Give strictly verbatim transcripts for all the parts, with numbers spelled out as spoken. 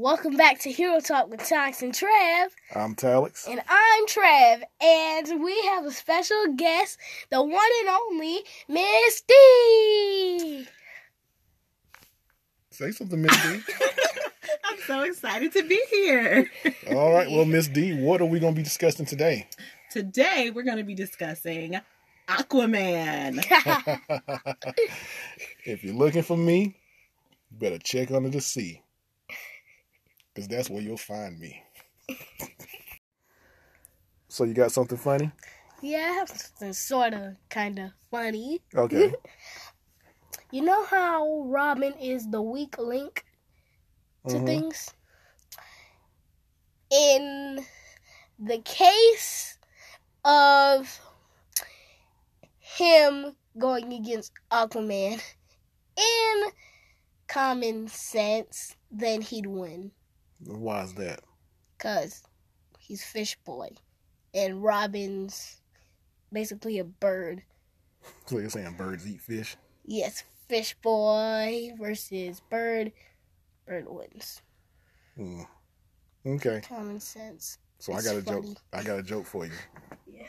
Welcome back to Hero Talk with Tonks and Trev. I'm Talix. And I'm Trev. And we have a special guest, the one and only Miss D. Say something, Miss D. I'm so excited to be here. All right, well, Miss D, what are we going to be discussing today? Today, we're going to be discussing Aquaman. If you're looking for me, you better check under the sea. Because that's where you'll find me. So you got something funny? Yeah, I have something sort of kind of funny. Okay. You know how Robin is the weak link to Mhm. things? In the case of him going against Aquaman, in common sense, then he'd win. Why is that? Because he's Fish Boy. And Robin's basically a bird. So you're saying birds eat fish? Yes, Fish Boy versus bird. Bird wins. Hmm. Okay. Common sense. So It's I got a funny. joke. I got a joke for you. Yeah.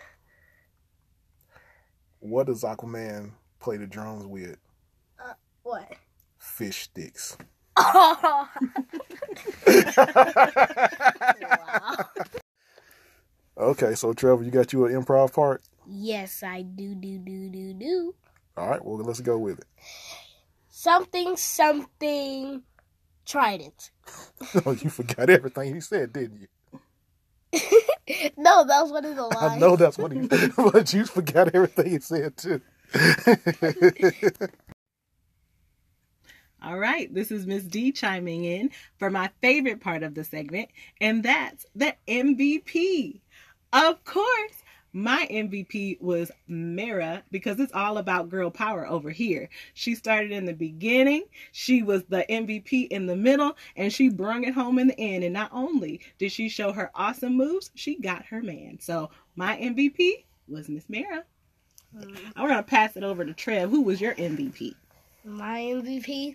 What does Aquaman play the drums with? Uh, what? Fish sticks. Oh! Wow. Okay, so Trevor, you got you an improv part? Yes, I do, do, do, do, do. All right, well, let's go with it. Something, something, trident. Oh, you forgot everything he said, didn't you? No, that was one of the I lines. know that's what he but you forgot everything he said, too. All right, this is Miss D chiming in for my favorite part of the segment, and that's the M V P. Of course, my M V P was Mera, because it's all about girl power over here. She started in the beginning, she was the M V P in the middle, and she brung it home in the end. And not only did she show her awesome moves, she got her man. So my M V P was Miss Mera. Mm. I'm going to pass it over to Trev. Who was your M V P? My M V P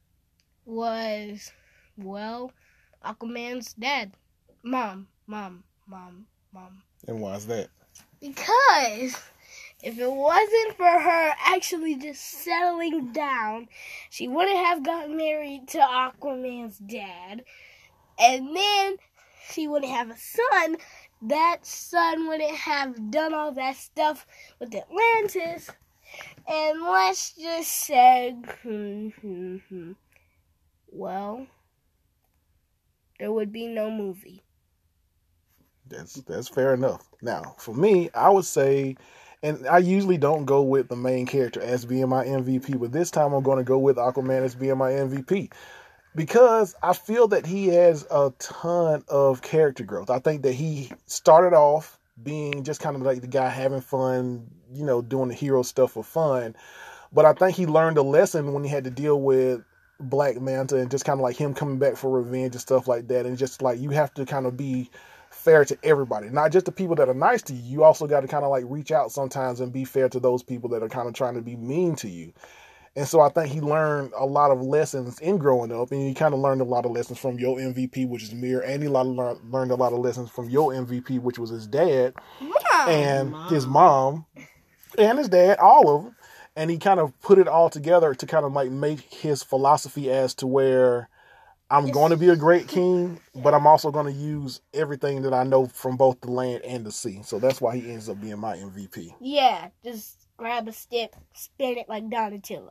was, well, Aquaman's dad. Mom, mom, mom, mom. And why is that? Because if it wasn't for her actually just settling down, she wouldn't have gotten married to Aquaman's dad. And then she wouldn't have a son. That son wouldn't have done all that stuff with Atlantis. And let's just say, hmm, hmm, hmm. Well, there would be no movie. That's that's fair enough. Now, for me, I would say, and I usually don't go with the main character as being my M V P, but this time I'm going to go with Aquaman as being my M V P. Because I feel that he has a ton of character growth. I think that he started off being just kind of like the guy having fun, you know, doing the hero stuff for fun. But I think he learned a lesson when he had to deal with Black Manta and just kind of like him coming back for revenge and stuff like that. And just like you have to kind of be fair to everybody, not just the people that are nice to you. You also got to kind of like reach out sometimes and be fair to those people that are kind of trying to be mean to you. And so I think he learned a lot of lessons in growing up, and he kind of learned a lot of lessons from your M V P, which is Mera, and he learned a lot of lessons from your M V P, which was his dad, Mom. and Mom. his mom, and his dad, all of them. And he kind of put it all together to kind of like make his philosophy as to where I'm going to be a great king, but I'm also going to use everything that I know from both the land and the sea. So that's why he ends up being my M V P. Yeah, just grab a stick, spin it like Donatello.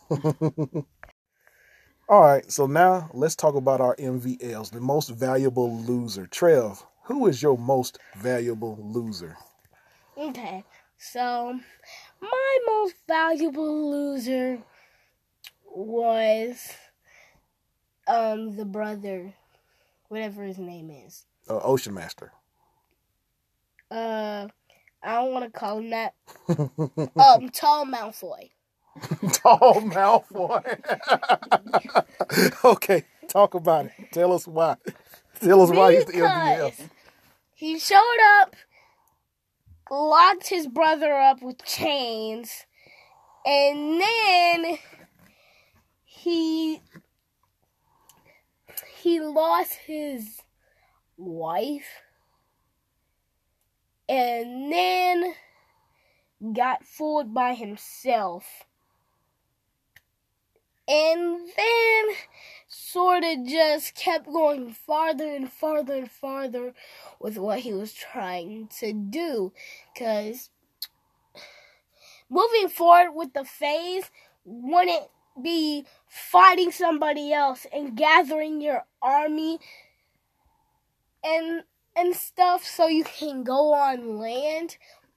All right, so now let's talk about our M V Ls, the most valuable loser. Trev, who is your most valuable loser? Okay, so my most valuable loser was um the brother, whatever his name is. Uh, Ocean Master. Uh, I don't want to call him that. um, Tall Malfoy. Tall Malfoy. Okay, talk about it. Tell us why. Tell us why he's the M V L. Because he showed up, locked his brother up with chains, and then he he lost his wife and then got fooled by himself. And then sort of just kept going farther and farther and farther with what he was trying to do. Because moving forward with the phase wouldn't be fighting somebody else and gathering your army and and stuff so you can go on land.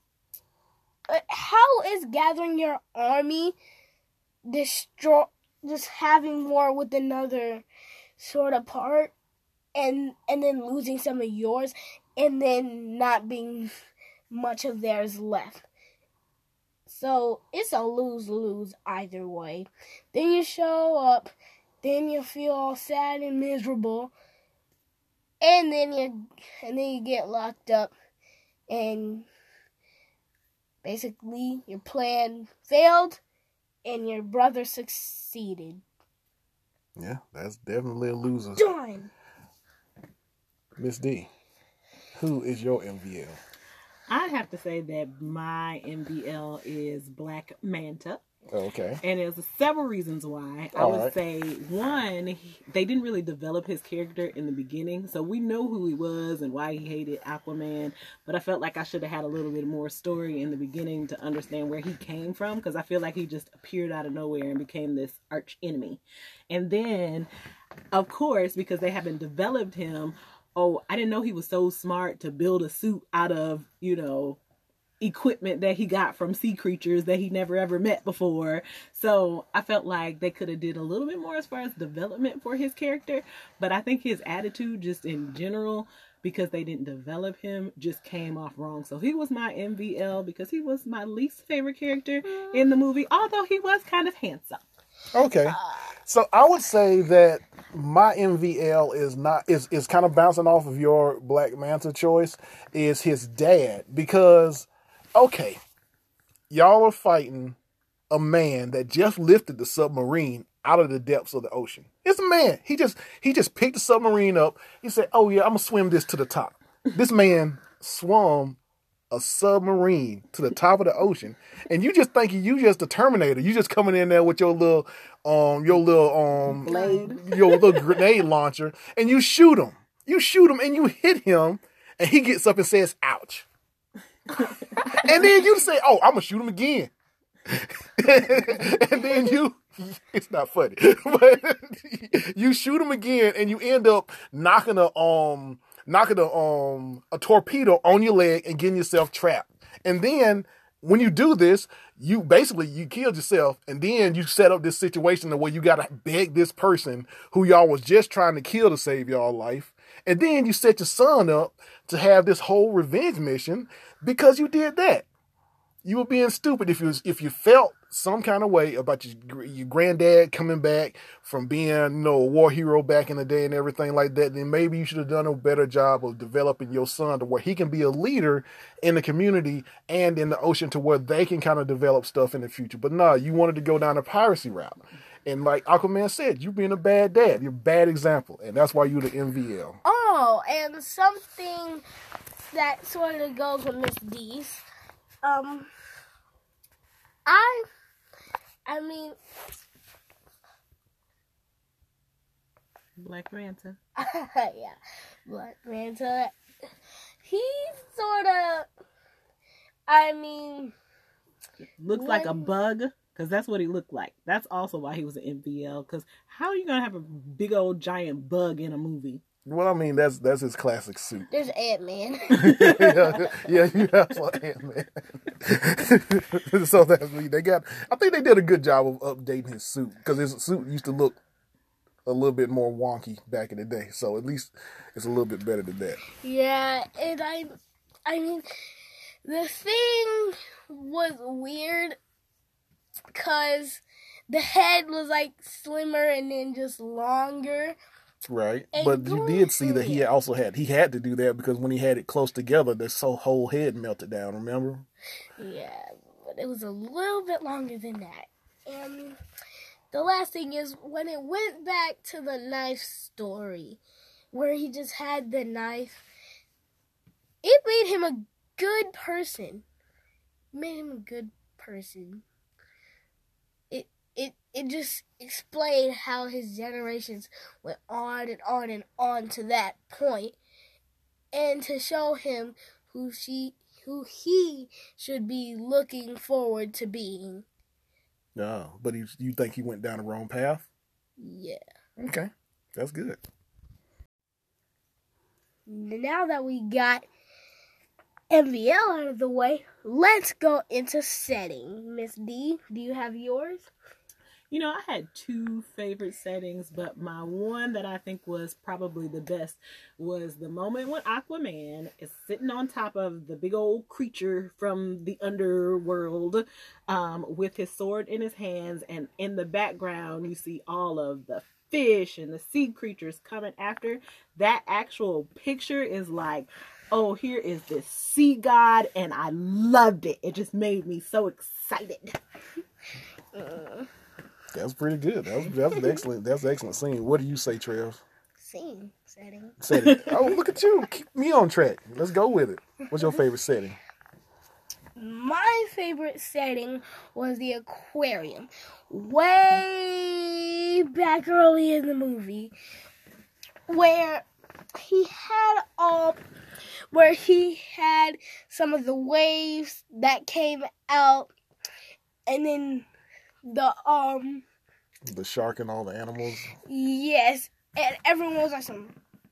But how is gathering your army destroy just having war with another sort of part and and then losing some of yours and then not being much of theirs left? So it's a lose-lose either way. Then you show up, then you feel all sad and miserable, and then you and then you get locked up, and basically your plan failed, and your brother succeeded. Yeah, that's definitely a loser. Darn. Miss D, who is your M V L? I'd have to say that my M V L is Black Manta. Okay. And there's several reasons why. I All would right. say, one, he, they didn't really develop his character in the beginning. So we know who he was and why he hated Aquaman. But I felt like I should have had a little bit more story in the beginning to understand where he came from. Because I feel like he just appeared out of nowhere and became this arch enemy. And then, of course, because they haven't developed him, oh, I didn't know he was so smart to build a suit out of, you know, equipment that he got from sea creatures that he never ever met before. So I felt like they could have did a little bit more as far as development for his character. But I think his attitude just in general, because they didn't develop him, just came off wrong. So he was my M V L because he was my least favorite character in the movie, although he was kind of handsome. Okay. So I would say that my M V L is not is is kind of bouncing off of your Black Manta choice, is his dad. Because, okay, y'all are fighting a man that just lifted the submarine out of the depths of the ocean. It's a man. He just he just picked the submarine up. He said, "Oh yeah, I'm gonna swim this to the top." This man swam a submarine to the top of the ocean, and you just thinking you just the Terminator. You just coming in there with your little um your little um Blade. your little grenade launcher, and you shoot him. You shoot him, and you hit him, and he gets up and says, "Ouch." And then you say, "Oh, I'm gonna shoot him again." And then you, it's not funny, but you shoot him again, and you end up knocking a um knocking a um a torpedo on your leg and getting yourself trapped. And then when you do this, you basically you killed yourself, and then you set up this situation where you gotta beg this person who y'all was just trying to kill to save y'all life, and then you set your son up to have this whole revenge mission because you did that. You were being stupid. If you was, if you felt some kind of way about your your granddad coming back from being, you know, a war hero back in the day and everything like that, then maybe you should have done a better job of developing your son to where he can be a leader in the community and in the ocean to where they can kind of develop stuff in the future. But no, you wanted to go down the piracy route. And like Aquaman said, you being a bad dad. You're a bad example. And that's why you're the M V L. Oh, and something that sort of goes with Miss D's. Um, I, I mean, Black Manta. yeah, Black Manta. He sort of, I mean, Looks like a when- bug, because that's what he looked like. That's also why he was an M V L, because how are you going to have a big old giant bug in a movie? Well, I mean, that's that's his classic suit. there's Ant-Man. yeah, yeah, you have some Ant-Man. So that's they got. I think they did a good job of updating his suit because his suit used to look a little bit more wonky back in the day. So at least it's a little bit better than that. Yeah, and I, I mean, the thing was weird because the head was like slimmer and then just longer. Right, And but you going did see that he through it. also had he had to do that because when he had it close together, the so whole head melted down. Remember? Yeah, but it was a little bit longer than that. And the last thing is when it went back to the knife story, where he just had the knife, it made him a good person. It made him a good person. It it it just explained how his generations went on and on and on to that point, and to show him who she who he should be looking forward to being. No, but he, you think he went down the wrong path? Yeah. Okay, that's good. Now that we got M V L out of the way, let's go into setting. Miss D, do you have yours? You know, I had two favorite settings, but my one that I think was probably the best was the moment when Aquaman is sitting on top of the big old creature from the underworld um, with his sword in his hands, and in the background you see all of the fish and the sea creatures coming after. That actual picture is like, oh, here is this sea god, and I loved it. It just made me so excited. Uh. That's pretty good. That was, that was an excellent. That's an excellent scene. What do you say, Trev? Scene setting. Setting. Oh, look at you. Keep me on track. Let's go with it. What's your favorite setting? My favorite setting was the aquarium. Way back early in the movie, where he had all, where he had some of the waves that came out, and then the um The shark and all the animals. yes, and everyone was like some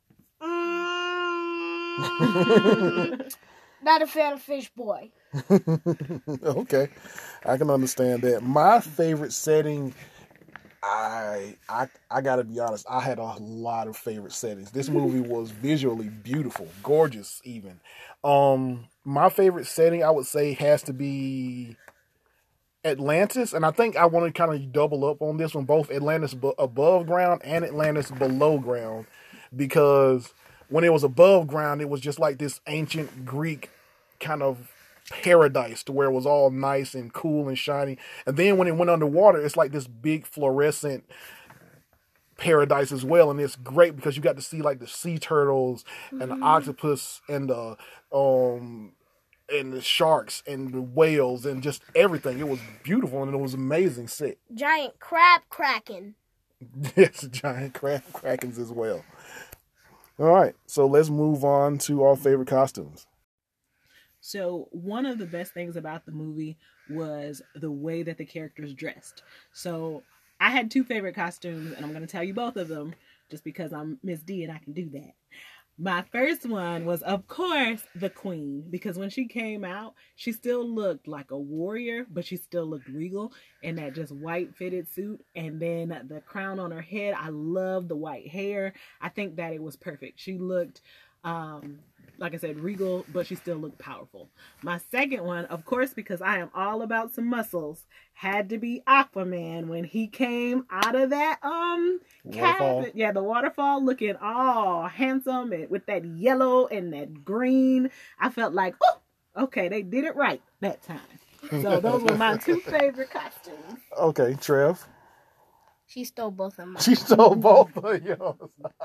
mm, not a fan of Fish Boy. Okay, I can understand that. My favorite setting, I I I gotta be honest, I had a lot of favorite settings. This movie was visually beautiful, gorgeous even. Um, my favorite setting I would say has to be Atlantis, and I think I want to kind of double up on this one, both Atlantis b- above ground and Atlantis below ground, because when it was above ground, it was just like this ancient Greek kind of paradise to where it was all nice and cool and shiny. And then when it went underwater, it's like this big fluorescent paradise as well, and it's great because you got to see like the sea turtles and the octopus and the um and the sharks and the whales and just everything. It was beautiful and it was amazing set. Giant crab kraken. Yes, giant crab krakens as well. All right, so let's move on to our favorite costumes. So one of the best things about the movie was the way that the characters dressed. So I had two favorite costumes, and I'm going to tell you both of them just because I'm Miss D and I can do that. My first one was, of course, the Queen, because when she came out, she still looked like a warrior, but she still looked regal in that just white fitted suit. And then the crown on her head, I love the white hair. I think that it was perfect. She looked, um, like I said, regal, but she still looked powerful. My second one, of course, because I am all about some muscles, had to be Aquaman when he came out of that um Waterfall. cabin. Yeah, the waterfall, looking all handsome and with that yellow and that green. I felt like, oh, okay, they did it right that time. So those were my two favorite costumes. Okay, Trev. She stole both of mine. She stole both of yours.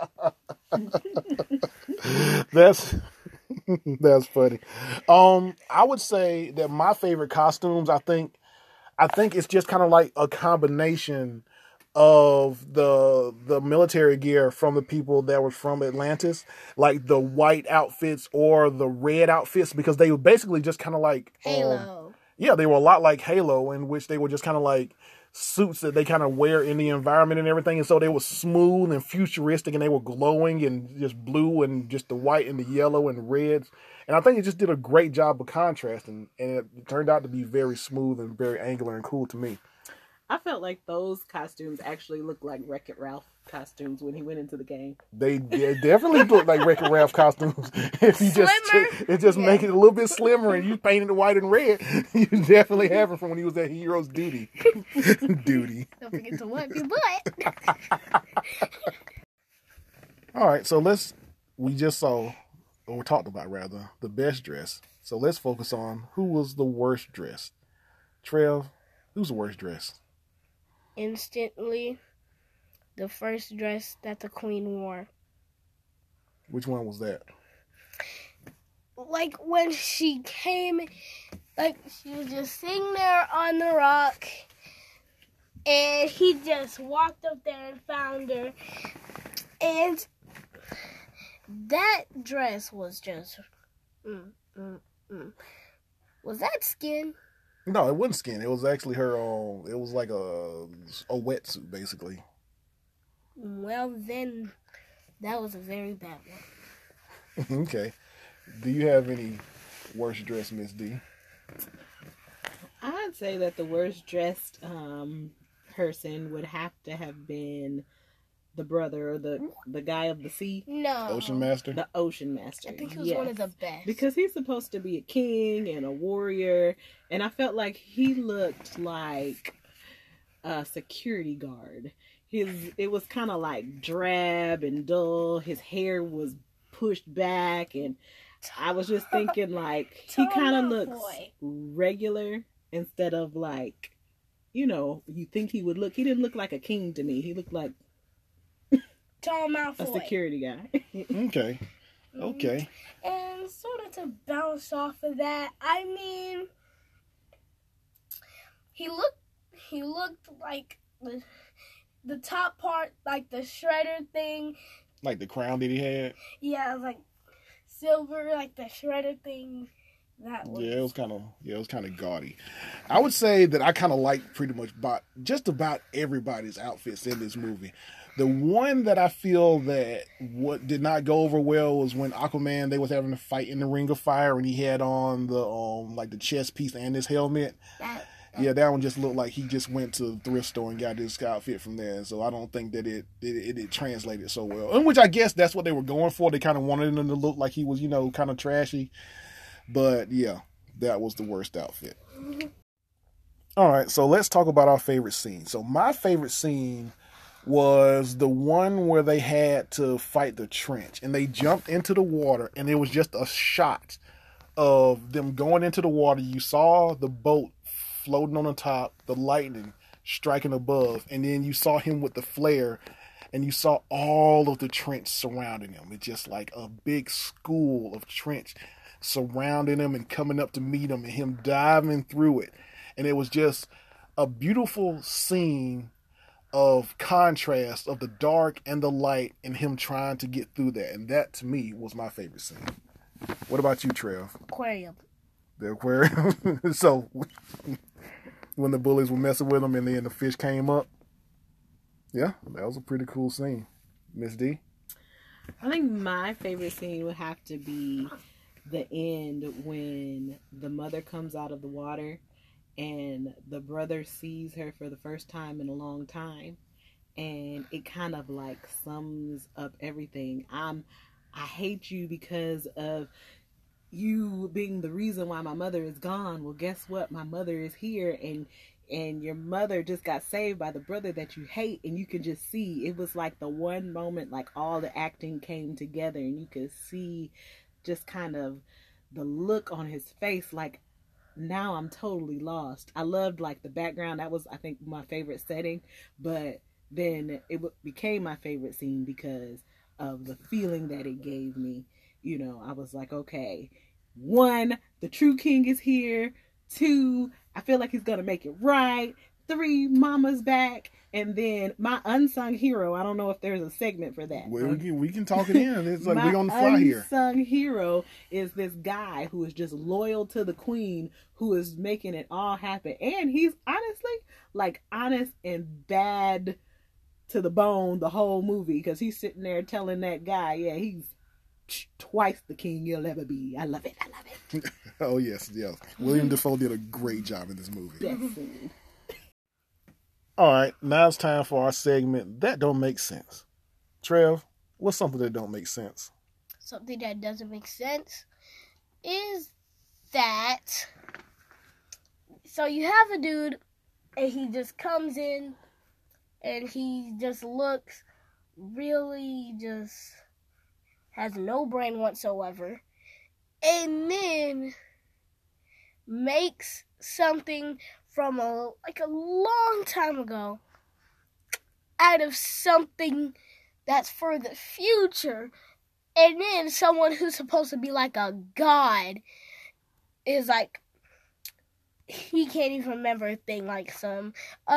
That's that's funny. Um, I would say that my favorite costumes, I think, I think it's just kind of like a combination of the the military gear from the people that were from Atlantis, like the white outfits or the red outfits, because they were basically just kind of like Halo. Um, yeah, they were a lot like Halo, in which they were just kind of like suits that they kind of wear in the environment and everything. And so they were smooth and futuristic, and they were glowing and just blue and just the white and the yellow and the reds. And I think it just did a great job of contrasting, and it turned out to be very smooth and very angular and cool to me. I felt like those costumes actually looked like Wreck-It Ralph costumes when he went into the game. They, they definitely look like Wreck-It Ralph costumes. If you just Slimmer. it just Yeah. make it a little bit slimmer, and you painted it white and red, you definitely have it from when he was at Hero's Duty. Duty. Don't forget to wipe your butt. All right, so let's. We just saw, or we talked about rather, the best dress. So let's focus on who was the worst dressed. Trev, who's the worst dressed? instantly the first dress that the queen wore. Which one was that? Like when she came, like she was just sitting there on the rock, and he just walked up there and found her, and that dress was just, mm, mm, mm. Was that skin? No, it wasn't skin. It was actually her. Um, it was like a a wetsuit, basically. Well, then that was a very bad one. Okay. Do you have any worst dressed, Miss D? I'd say that the worst dressed um, person would have to have been the brother or the the guy of the sea. No. Ocean Master? The Ocean Master. I think he was yes. one of the best. Because he's supposed to be a king and a warrior. And I felt like he looked like a security guard. His It was kind of like drab and dull. His hair was pushed back. And I was just thinking like, he kind of looks boy. regular instead of like, you know, you think he would look. He didn't look like a king to me. He looked like Tall Malfoy. a security guy. Okay. Okay. And sort of to bounce off of that, I mean, he looked, he looked like the, the top part, like the shredder thing. Like the crown that he had? Yeah, like silver, like the shredder thing. That was. Yeah, it was kind of yeah, it was kind of gaudy. I would say that I kind of like pretty much about just about everybody's outfits in this movie. The one that I feel that what did not go over well was when Aquaman, they was having a fight in the Ring of Fire and he had on the um like the chest piece and his helmet. That, Yeah, that one just looked like he just went to the thrift store and got this outfit from there. So I don't think that it it, it, it translated so well. And which I guess that's what they were going for. They kind of wanted him to look like he was, you know, kind of trashy. But yeah, that was the worst outfit. All right, so let's talk about our favorite scene. So my favorite scene was the one where they had to fight the trench and they jumped into the water and it was just a shot of them going into the water. You saw the boat floating on the top, the lightning striking above, and then you saw him with the flare and you saw all of the trench surrounding him. It's just like a big school of trench surrounding him and coming up to meet him and him diving through it. And it was just a beautiful scene of contrast of the dark and the light and him trying to get through that. And that to me was my favorite scene. What about you, Trev? aquarium. The aquarium. So when the bullies were messing with him and then the fish came up. Yeah, that was a pretty cool scene. Miss D? I think my favorite scene would have to be the end when the mother comes out of the water and the brother sees her for the first time in a long time, and it kind of like sums up everything. I'm I hate you because of you being the reason why my mother is gone. Well, guess what? My mother is here, and and your mother just got saved by the brother that you hate, and you can just see it was like the one moment like all the acting came together and you could see just kind of the look on his face like, now I'm totally lost. I loved like the background. That was, I think, my favorite setting, but then it became my favorite scene because of the feeling that it gave me. You know, I was like, okay, one, the true king is here. Two, I feel like he's gonna make it right. Three, mama's back. And then my unsung hero, I don't know if there's a segment for that. Well, we can, we can talk it in. It's like we're on the fly here. My unsung hero is this guy who is just loyal to the queen, who is making it all happen. And he's honestly, like, honest and bad to the bone the whole movie. Because he's sitting there telling that guy, yeah, he's twice the king you'll ever be. I love it. I love it. Oh, yes, yes. William Dafoe did a great job in this movie. Best scene. All right, now it's time for our segment That Don't Make Sense. Trev, what's something that don't make sense? Something that doesn't make sense is that, so you have a dude and he just comes in and he just looks really just has no brain whatsoever, and then makes something from a like a long time ago out of something that's for the future, and then someone who's supposed to be like a god is like, he can't even remember a thing, like some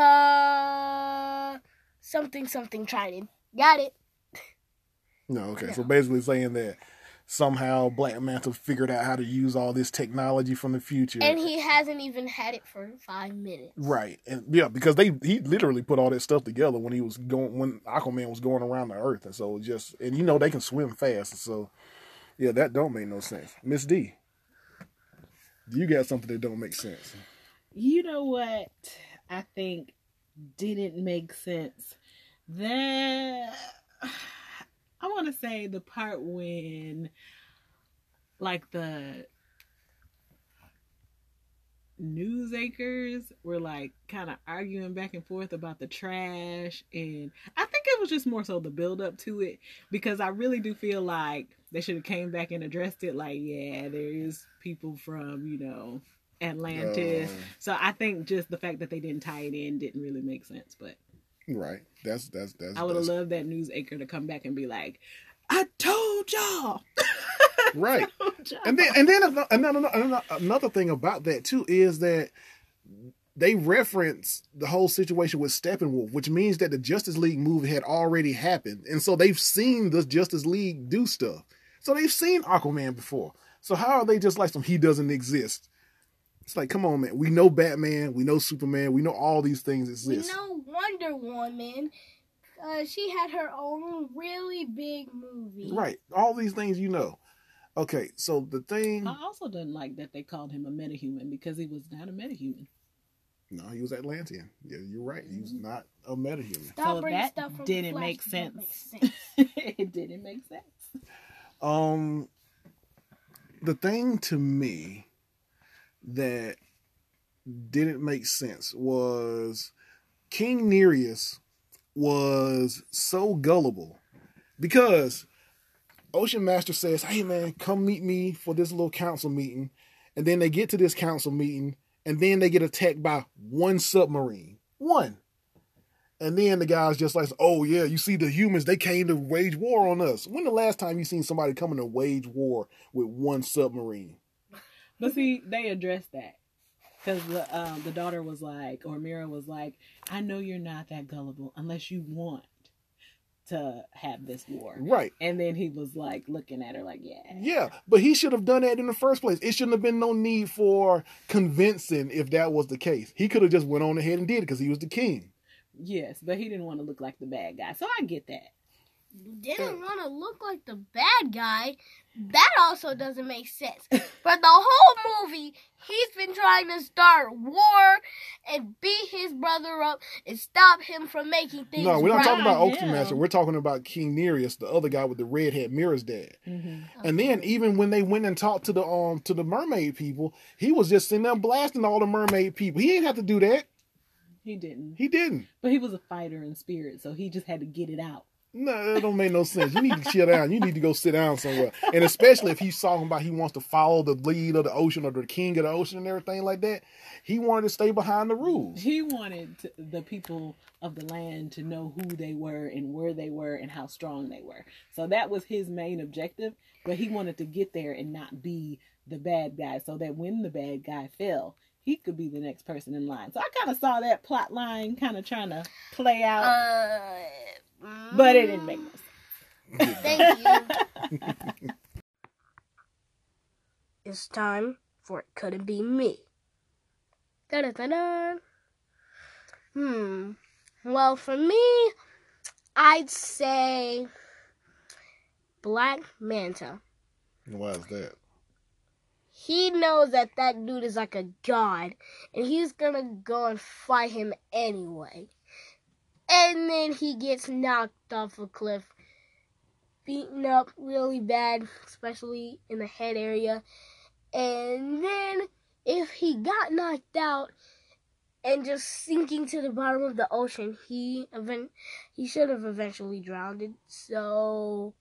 uh something something Trident. Got it? No, okay. No. So basically saying that somehow Black Manta figured out how to use all this technology from the future, And he hasn't even had it for five minutes. right? And yeah, because they he literally put all that stuff together when he was going when Aquaman was going around the Earth, and so it just and you know they can swim fast, so yeah, that don't make no sense. Miss D, you got something that don't make sense. You know what I think didn't make sense? That I want to say the part when, like, the news anchors were, like, kind of arguing back and forth about the trash. And I think it was just more so the build up to it. Because I really do feel like they should have came back and addressed it. Like, yeah, there is people from, you know, Atlantis. Uh, so I think just the fact that they didn't tie it in didn't really make sense. But right, that's that's that's. I would have that's, loved that news anchor to come back and be like, "I told y'all." Right, told y'all. and then and then another, another another thing about that too is that they reference the whole situation with Steppenwolf, which means that the Justice League movie had already happened, and so they've seen the Justice League do stuff. So they've seen Aquaman before. So how are they just like some he doesn't exist? It's like, come on, man. We know Batman. We know Superman. We know all these things exist. We know Wonder Woman. Uh, she had her own really big movie. Right. All these things you know. Okay, so the thing... I also didn't like that they called him a metahuman because he was not a metahuman. No, he was Atlantean. Yeah, you're right. He was not a metahuman. Stop so bringing that stuff from didn't Flash make that sense. don't make sense. It didn't make sense. Um, the thing to me that didn't make sense was King Nereus was so gullible because Ocean Master says, "Hey man, come meet me for this little council meeting," and then they get to this council meeting and then they get attacked by one submarine, one, and then the guy's just like, "Oh yeah, you see the humans, they came to wage war on us." When the last time you seen somebody coming to wage war with one submarine? But see, they addressed that. Because the, um, the daughter was like, or Mira was like, "I know you're not that gullible unless you want to have this war." Right. And then he was like looking at her like, yeah. Yeah, but he should have done that in the first place. It shouldn't have been no need for convincing if that was the case. He could have just went on ahead and did it because he was the king. Yes, but he didn't want to look like the bad guy. So I get that. Didn't want to look like the bad guy. That also doesn't make sense. For the whole movie, he's been trying to start war and beat his brother up and stop him from making things No, we're not right. talking about Yeah. Ocean Master. We're talking about King Nereus, the other guy with the red head, Mira's dad. Mm-hmm. And then even when they went and talked to the um to the mermaid people, he was just sitting there blasting all the mermaid people. He didn't have to do that. He didn't. He didn't. But he was a fighter in spirit, so he just had to get it out. No, that don't make no sense. You need to chill down. You need to go sit down somewhere. And especially if he's talking about he wants to follow the lead of the ocean or the king of the ocean and everything like that, he wanted to stay behind the rules. He wanted to, the people of the land to know who they were and where they were and how strong they were. So that was his main objective, but he wanted to get there and not be the bad guy so that when the bad guy fell, he could be the next person in line. So I kind of saw that plot line kind of trying to play out, Uh, but it didn't make no sense. Thank you. It's time for It Couldn't Be Me. Da-da-da-da. Hmm. Well, for me, I'd say Black Manta. Why is that? He knows that that dude is like a god, and he's gonna go and fight him anyway. And then he gets knocked off a cliff, beaten up really bad, especially in the head area. And then if he got knocked out and just sinking to the bottom of the ocean, he event- he should have eventually drowned. So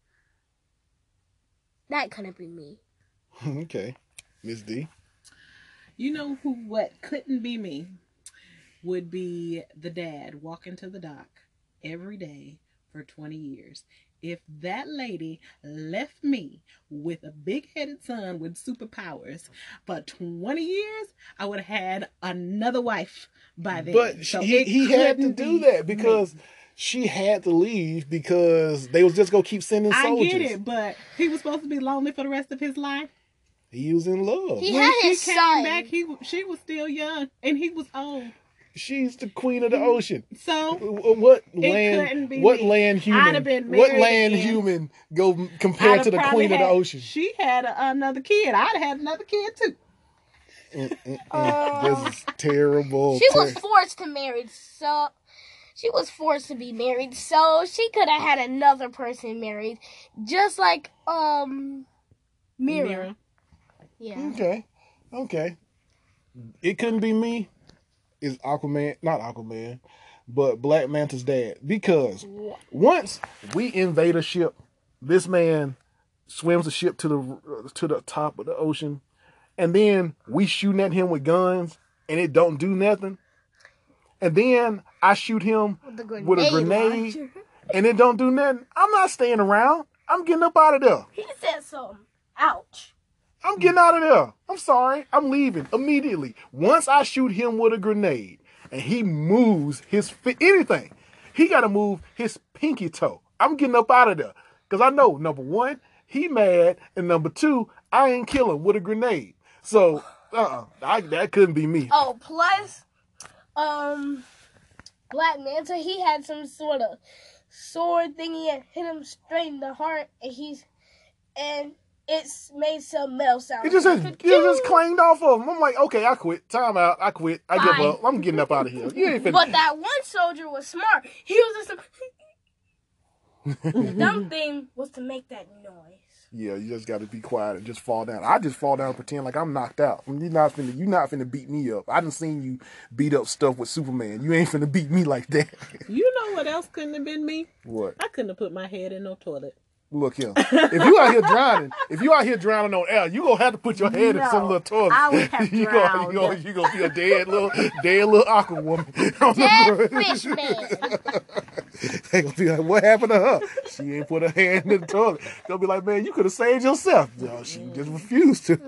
that couldn't be me. Okay. Miss D. You know who? What couldn't be me would be the dad walking to the dock every day for twenty years. If that lady left me with a big-headed son with superpowers for twenty years, I would have had another wife by then. But so he, he had to do be that because me. she had to leave because they was just going to keep sending soldiers. I get it, but he was supposed to be lonely for the rest of his life. He was in love. He when had she his came son. back, he she was still young and he was old. She's the queen of the ocean. So what couldn't land? be What me. land I'd human? have been What married land again. human go compared I'd to the have probably queen of the had- ocean? She had a, another kid. I'd have had another kid too. Mm, mm, mm. Uh, this is terrible. She was Ter- forced to marry, so she was forced to be married, so she could have had another person married, just like um, Mira. Mira. Yeah. okay, okay. It couldn't be me. It's Aquaman, not Aquaman, but Black Manta's dad. Because once we invade a ship, this man swims the ship to the to the top of the ocean, and then we shooting at him with guns, and it don't do nothing. And then I shoot him With, the grenade with a grenade, launcher. and it don't do nothing. I'm not staying around. I'm getting up out of there. He said something. Ouch. I'm getting out of there. I'm sorry. I'm leaving immediately. Once I shoot him with a grenade and he moves his fi- anything, he got to move his pinky toe. I'm getting up out of there. Because I know, number one, he mad. And number two, I ain't kill him with a grenade. So, uh-uh. I, that couldn't be me. Oh, plus, um, Black Manta, he had some sort of sword thingy and hit him straight in the heart, and he's, and it's made some metal sound. It just, it just clanged off of him. I'm like, okay, I quit. Time out. I quit. I give Bye. up. I'm getting up out of here. You ain't finna. But that one soldier was smart. He was just a... The dumb thing was to make that noise. Yeah, you just got to be quiet and just fall down. I just fall down and pretend like I'm knocked out. You not finna, you not finna beat me up. I done seen you beat up stuff with Superman. You ain't finna beat me like that. You know what else couldn't have been me? What? I couldn't have put my head in no toilet. Look here. If you out here drowning, if you out here drowning on air, you gonna have to put your head in No, some little toilet. I would have you gonna, drowned. you gonna, you gonna be a dead little, dead little aqua woman. on the Dead ground. fish man. They gonna be like, what happened to her? She ain't put her hand in the toilet. They'll be like, man, you could have saved yourself. No, she just refused to.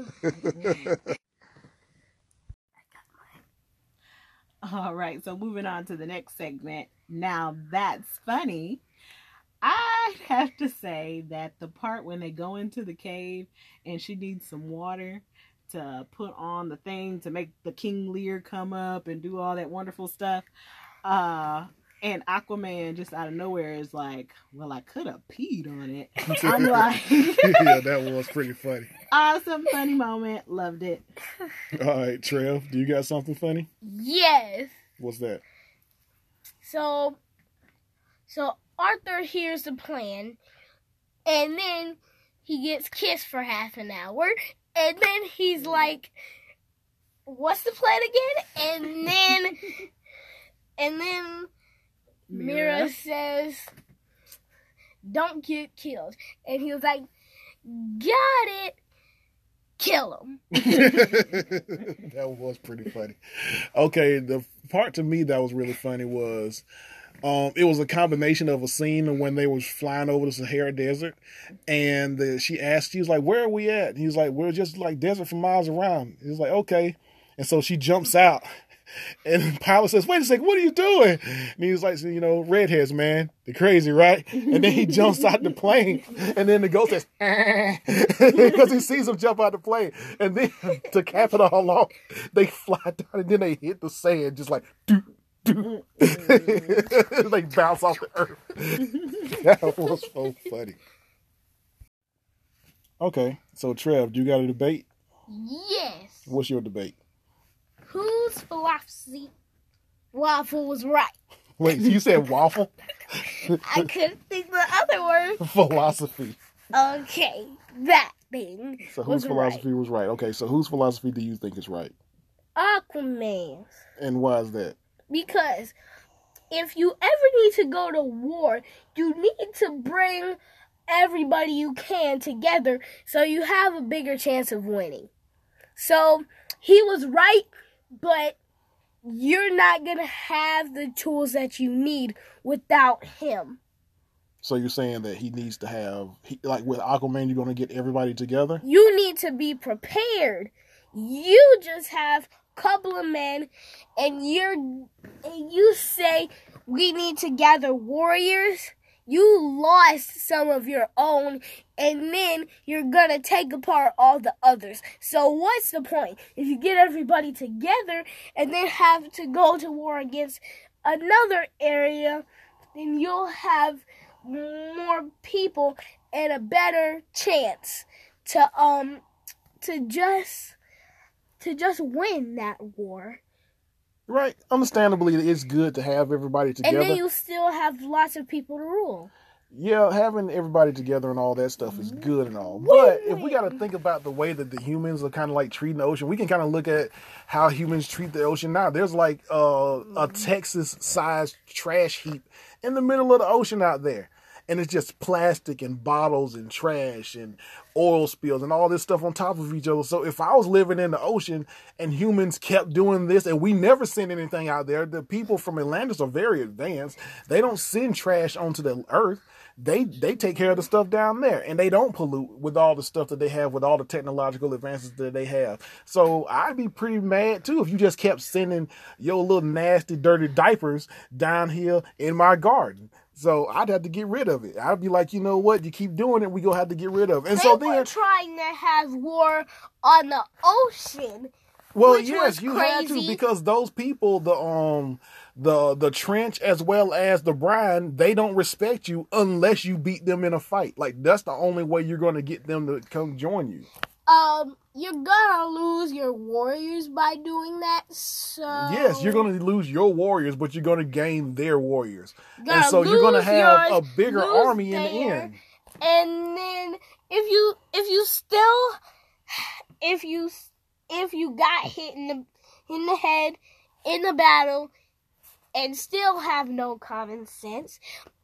All right, so moving on to the next segment. Now that's funny. I'd have to say that the part when they go into the cave and she needs some water to put on the thing to make the King Lear come up and do all that wonderful stuff. Uh, and Aquaman just out of nowhere is like, well, I could have peed on it. I'm like, Yeah, that was pretty funny. awesome, funny moment. Loved it. All right, Trev, do you got something funny? Yes. What's that? So, so Arthur hears the plan, and then he gets kissed for half an hour, and then he's like, "What's the plan again?" And then, and then Mira, Mira. says, "Don't get killed," and he was like, "Got it." Kill him. That was pretty funny. Okay, the part to me that was really funny was um, it was a combination of a scene when they was flying over the Sahara Desert, and the, she asked, she was like, "Where are we at?" And he was like, "We're just like desert for miles around." He was like, "Okay," and so she jumps out. And the pilot says, "Wait a second, what are you doing?" And he was like, "You know, redheads, man, they're crazy, right?" And then he jumps out the plane, and then the ghost says, because he sees him jump out the plane. And then to cap it all off, they fly down, and then they hit the sand, just like, doo, doo. They bounce off the earth. That was so funny. Okay, so Trev, you got a debate? Yes. What's your debate? Whose philosophy waffle was right? Wait, you said waffle? I couldn't think the other word. Philosophy. Okay, that thing So was whose philosophy was right? Okay, so whose philosophy do you think is right? right. Aquaman's. And why is that? Because if you ever need to go to war, you need to bring everybody you can together so you have a bigger chance of winning. So he was right, but you're not going to have the tools that you need without him. So you're saying that he needs to have, he, like with Aquaman, you're going to get everybody together? You need to be prepared. You just have a couple of men, and you're and you say we need to gather warriors. You lost some of your own, and then you're gonna take apart all the others. So what's the point if you get everybody together and then have to go to war against another area? Then you'll have more people and a better chance to um to just to just win that war. Right. Understandably, it's good to have everybody together. And then you still have lots of people to rule. Yeah, having everybody together and all that stuff is good and all. But if we got to think about the way that the humans are kind of like treating the ocean, we can kind of look at how humans treat the ocean now. There's like uh, a Texas-sized trash heap in the middle of the ocean out there. And it's just plastic and bottles and trash and oil spills and all this stuff on top of each other. So if I was living in the ocean and humans kept doing this and we never send anything out there, the people from Atlantis are very advanced. They don't send trash onto the earth. They they take care of the stuff down there, and they don't pollute with all the stuff that they have, with all the technological advances that they have. So I'd be pretty mad too if you just kept sending your little nasty, dirty diapers down here in my garden. So I'd have to get rid of it. I'd be like, you know what? You keep doing it, we gonna have to get rid of it. And they so were then trying to have war on the ocean. Well, which yes, was you had to, crazy. because those people, the um, the the trench as well as the brine, they don't respect you unless you beat them in a fight. Like that's the only way you're going to get them to come join you. Um, you're gonna lose your warriors by doing that. So Yes, you're going to lose your warriors, but you're going to gain their warriors, You're and gonna so you're going to lose have yours, a bigger lose army in the there, end. And then if you if you still if you if you got hit in the in the head in the battle and still have no common sense,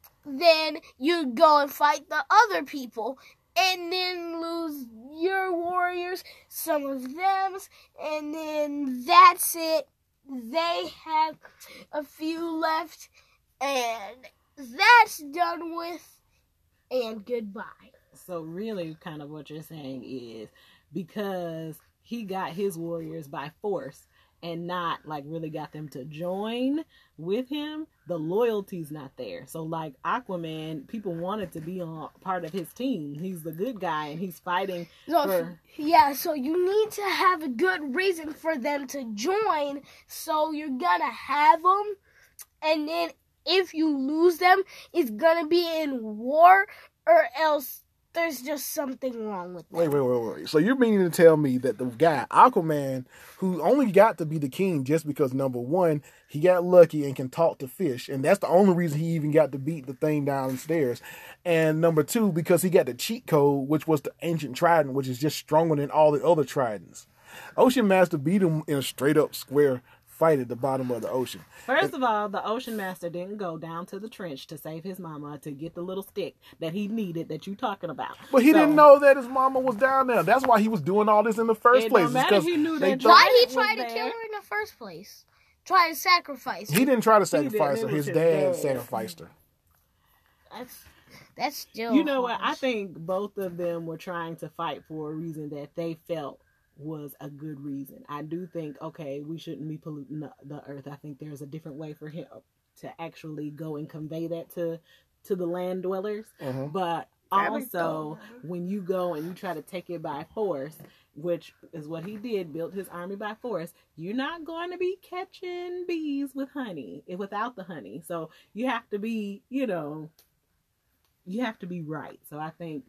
then you go and fight the other people and then lose your warriors, some of them's, and then that's it. They have a few left, and that's done with, and goodbye. So really kind of what you're saying is because he got his warriors by force and not like really got them to join with him, the loyalty's not there. So like Aquaman, people wanted to be on part of his team. He's the good guy and he's fighting So, for... yeah, so you need to have a good reason for them to join. So you're gonna have them, and then if you lose them, it's gonna be in war, or else there's just something wrong with them. Wait, wait, wait, wait. So you're meaning to tell me that the guy, Aquaman, who only got to be the king just because, number one, he got lucky and can talk to fish, and that's the only reason he even got to beat the thing downstairs. And number two, because he got the cheat code, which was the ancient trident, which is just stronger than all the other tridents. Ocean Master beat him in a straight up square fight at the bottom of the ocean. First of all, the Ocean Master didn't go down to the trench to save his mama to get the little stick that he needed that you talking about. But he So, didn't know that his mama was down there. That's why he was doing all this in the first It place. don't It's matter 'cause if he knew they that thought- Why did he was try to there. kill her in the first place? Try to sacrifice her. He didn't try to didn't. sacrifice It her. was His his dad dad. sacrificed her. That's that's still. You know what? I harsh. think both of them were trying to fight for a reason that they felt was a good reason. I do think, okay, we shouldn't be polluting the, the earth. I think there's a different way for him to actually go and convey that to to the land dwellers. Mhm. But That was also, dumb. when you go and you try to take it by force, which is what he did, built his army by force, you're not going to be catching bees with honey, without the honey. So you have to be, you know, you have to be right. So I think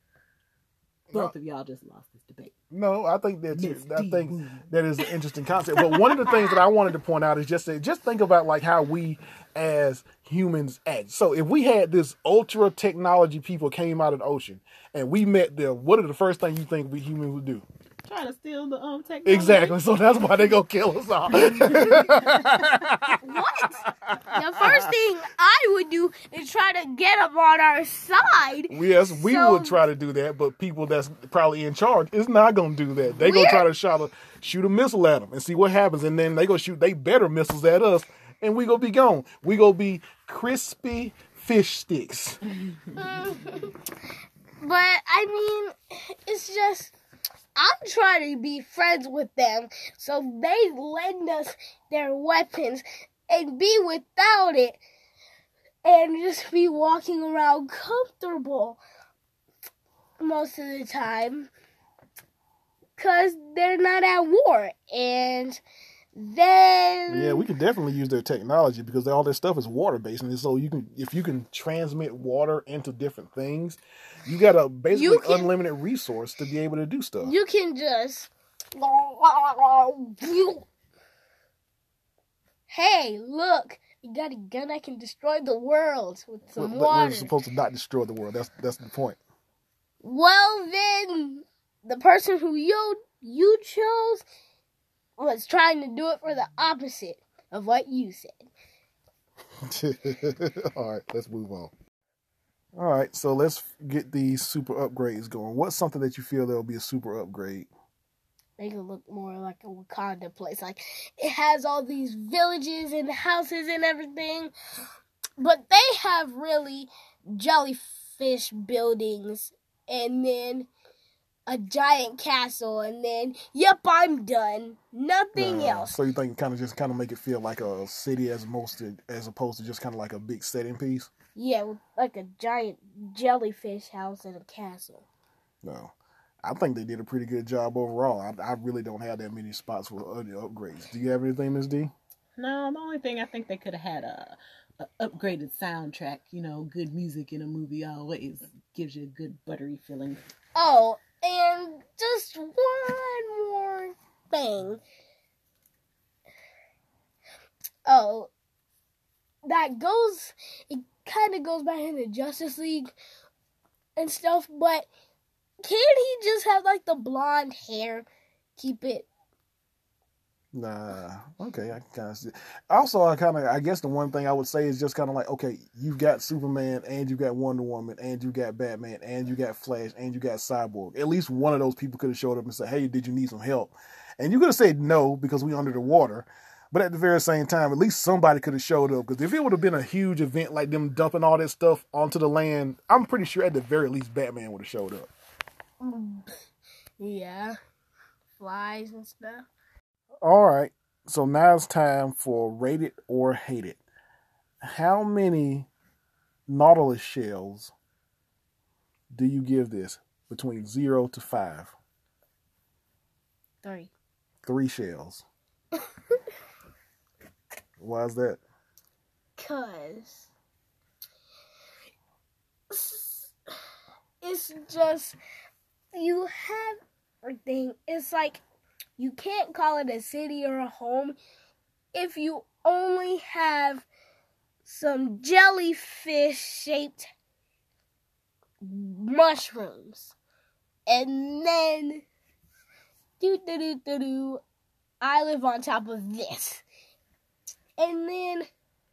both of y'all just lost this debate. No, I think that's Miss I D. think Boone. that is an interesting concept. But one of the things that I wanted to point out is just that just think about like how we as humans act. So if we had this ultra technology people came out of the ocean and we met them, what are the first thing you think we humans would do? Trying to steal the um technology. Exactly. So that's why they gonna kill us all. What? The first thing I would do is try to get them on our side. Yes, we So- would try to do that, but people that's probably in charge is not gonna do that. They gonna We're- try to shot a, shoot a missile at them and see what happens, and then they gonna shoot they better missiles at us, and we gonna be gone. We gonna be crispy fish sticks. But I mean, it's just I'm trying to be friends with them, so they lend us their weapons and be without it, and just be walking around comfortable most of the time, cause they're not at war, and then Yeah, we could definitely use their technology because all their stuff is water based, and so you can if you can transmit water into different things, you got a basically You can- unlimited resource to be able to do stuff. you can just. Hey, look! You got a gun that can destroy the world with But- some but water. we're supposed to not destroy the world. That's that's the point. Well, then, the person who you you chose was trying to do it for the opposite of what you said. All right, let's move on. All right, so let's get these super upgrades going. What's something that you feel there'll be a super upgrade? Make it look more like a Wakanda place. Like, it has all these villages and houses and everything. But they have really jellyfish buildings. And then a giant castle. And then, yep, I'm done. Nothing Uh, else. So you think kind of just kind of make it feel like a city as most to, as opposed to just kind of like a big setting piece? Yeah, with like a giant jellyfish house and a castle. No. I think they did a pretty good job overall. I, I really don't have that many spots for other upgrades. Do you have anything, Miss D? No, the only thing I think they could have had a, a upgraded soundtrack. You know, good music in a movie always gives you a good buttery feeling. Oh, and just one more thing. Oh, that goes, it kind of goes back into Justice League and stuff, but can't he just have like the blonde hair? Keep it. Nah. Okay, I can kind of see. Also, I kind of, I guess the one thing I would say is just kind of like, okay, you've got Superman, and you got Wonder Woman, and you got Batman, and you got Flash, and you got Cyborg. At least one of those people could have showed up and said, hey, did you need some help? And you could have said no because we under the water. But at the very same time, at least somebody could have showed up. Because if it would have been a huge event like them dumping all that stuff onto the land, I'm pretty sure at the very least Batman would have showed up. Yeah. Flies and stuff. All right. So now it's time for Rate It or Hate It. How many Nautilus shells do you give this between zero to five? Three. Three shells. Why is that? Cause it's just you have everything. It's like you can't call it a city or a home if you only have some jellyfish shaped mushrooms. And then do do do do do I live on top of this. And then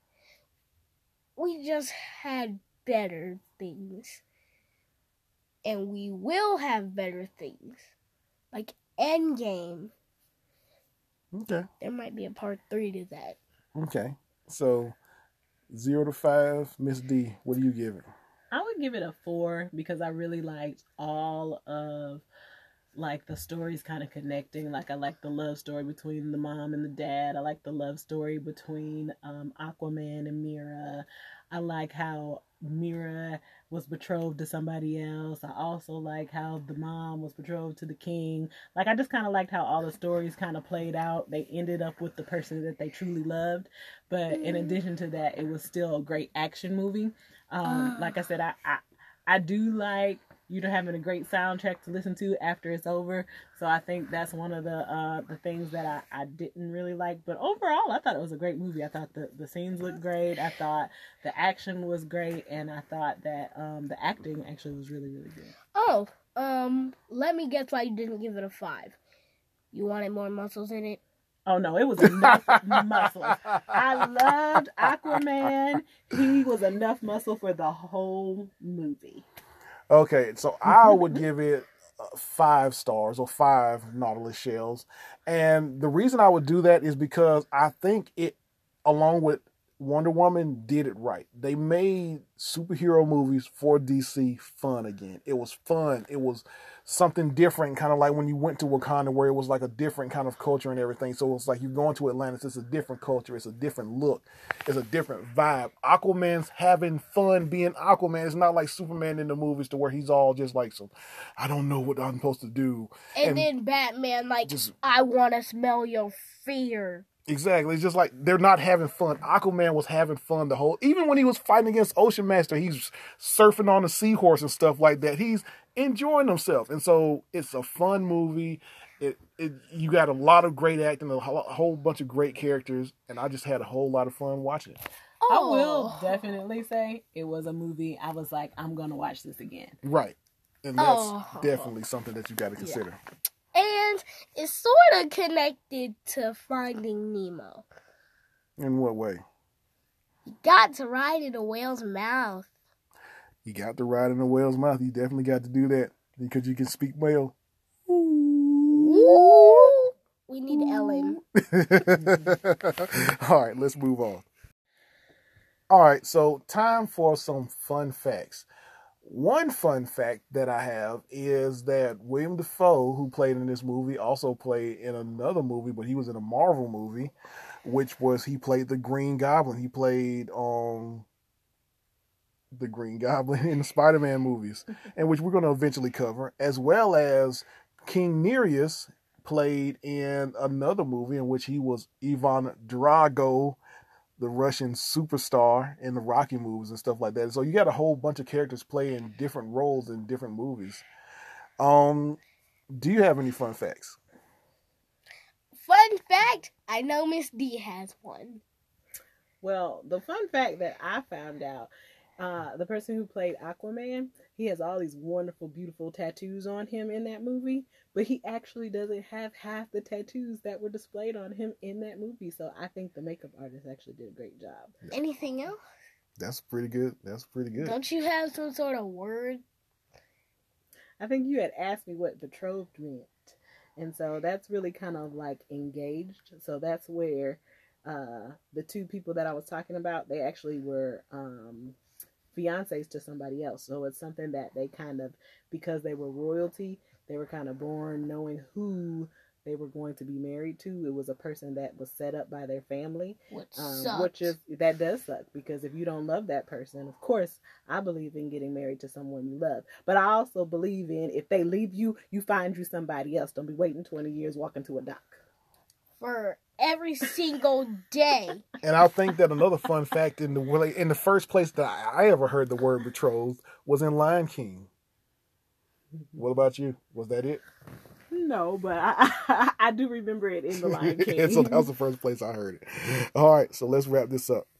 we just had better things. And we will have better things. Like Endgame. Okay. There might be a part three to that. Okay. So zero to five, Miss D, what do you give it? I would give it a four because I really liked all of like the stories kind of connecting. Like I like the love story between the mom and the dad. I like the love story between um, Aquaman and Mera. I like how Mera was betrothed to somebody else. I also like how the mom was betrothed to the king. Like I just kind of liked how all the stories kind of played out. They ended up with the person that they truly loved. But in addition to that, it was still a great action movie. Um, like I said, I, I I do like you know having a great soundtrack to listen to after it's over. So I think that's one of the uh, the things that I, I didn't really like. But overall, I thought it was a great movie. I thought the, the scenes looked great. I thought the action was great, and I thought that um, the acting actually was really really good. Oh, um, let me guess why you didn't give it a five. You wanted more muscles in it? Oh no, it was enough muscle. I loved Aquaman. He was enough muscle for the whole movie. Okay, so I would give it uh, five stars or five Nautilus shells. And the reason I would do that is because I think it, along with Wonder Woman, did it right. They made superhero movies for D C fun again. It was fun. It was something different, kind of like when you went to Wakanda, where it was like a different kind of culture and everything. So it's like you're going to Atlantis, it's a different culture, it's a different look, it's a different vibe. Aquaman's having fun being Aquaman. It's not like Superman in the movies to where he's all just like, so I don't know what I'm supposed to do. And, And then Batman, like, just- I want to smell your fear. Exactly. It's just like they're not having fun. Aquaman was having fun the whole, even when he was fighting against Ocean Master, he's surfing on a seahorse and stuff like that. He's enjoying himself. And so it's a fun movie. It, it you got a lot of great acting, a whole, a whole bunch of great characters, and I just had a whole lot of fun watching it. I Oh. will definitely say it was a movie I was like, I'm gonna watch this again. Right. And that's Oh. definitely something that you got to consider. And it's sort of connected to Finding Nemo. In what way? You got to ride in a whale's mouth. You got to ride in a whale's mouth. You definitely got to do that because you can speak whale. Ooh. We need Ellen. All right, let's move on. All right, so time for some fun facts. One fun fact that I have is that William Dafoe, who played in this movie, also played in another movie, but he was in a Marvel movie, which was he played the Green Goblin. He played um the Green Goblin in the Spider-Man movies, and which we're going to eventually cover, as well as King Nereus played in another movie in which he was Ivan Drago, the Russian superstar in the Rocky movies and stuff like that. So you got a whole bunch of characters playing different roles in different movies. Um, do you have any fun facts? Fun fact, I know Miss D has one. Well, the fun fact that I found out, uh, the person who played Aquaman, he has all these wonderful, beautiful tattoos on him in that movie, but he actually doesn't have half the tattoos that were displayed on him in that movie. So I think the makeup artist actually did a great job. Anything else? That's pretty good. That's pretty good. Don't you have some sort of word? I think you had asked me what betrothed meant. And so that's really kind of like engaged. So that's where uh, the two people that I was talking about, they actually were um, fiancés to somebody else. So it's something that they kind of, because they were royalty, they were kind of born knowing who they were going to be married to. It was a person that was set up by their family. Which Um, sucks. which is, that does suck, because if you don't love that person, of course, I believe in getting married to someone you love. But I also believe in, if they leave you, you find you somebody else. Don't be waiting twenty years walking to a dock. For every single day. And I think that another fun fact in the in the first place that I ever heard the word betrothed was in Lion King. What about you? Was that it? No, but I, I, I do remember it in The Lion King. And so that was the first place I heard it. All right, so let's wrap this up.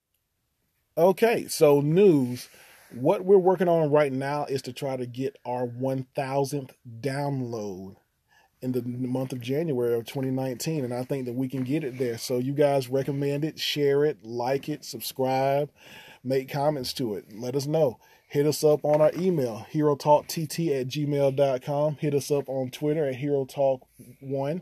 Okay, so news. What we're working on right now is to try to get our one thousandth download in the month of January of twenty nineteen, and I think that we can get it there. So you guys recommend it, share it, like it, subscribe, make comments to it. Let us know. Hit us up on our email, hero talk t t at gmail dot com. Hit us up on Twitter at hero talk one.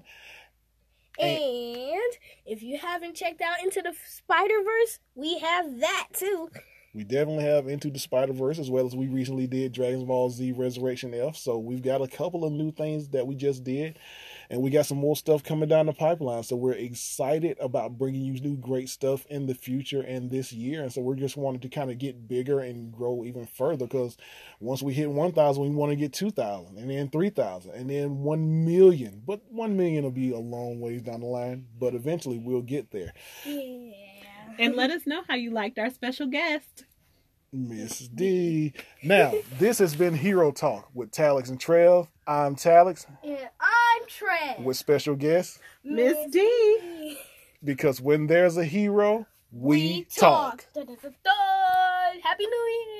And if you haven't checked out Into the Spider-Verse, we have that too. We definitely have Into the Spider-Verse, as well as we recently did Dragon Ball Z Resurrection F. So we've got a couple of new things that we just did. And we got some more stuff coming down the pipeline. So we're excited about bringing you new great stuff in the future and this year. And so we're just wanting to kind of get bigger and grow even further. Because once we hit one thousand, we want to get two thousand. And then three thousand. And then one million. But one million will be a long ways down the line. But eventually we'll get there. Yeah. And let us know how you liked our special guest. Miss D. Now, this has been Hero Talk with Talix and Trev. I'm Talix And I'm Trev. with special guest, Miss D. because when there's a hero, we, We talk. talk. Dun, dun, dun, dun. Happy New Year.